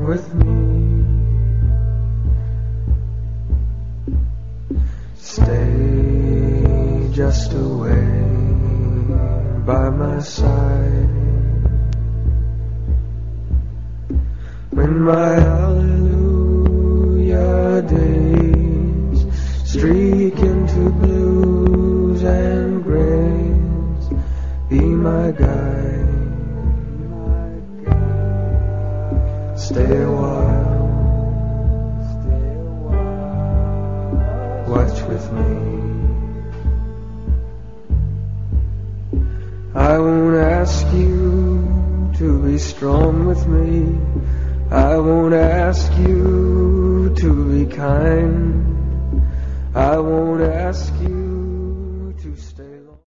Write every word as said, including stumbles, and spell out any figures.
with me. Stay just away by my side. When my hallelujah days streak into blues and grays, be my guide. Stay a while, watch with me. I won't ask you to be strong with me. I won't ask you to be kind. I won't ask you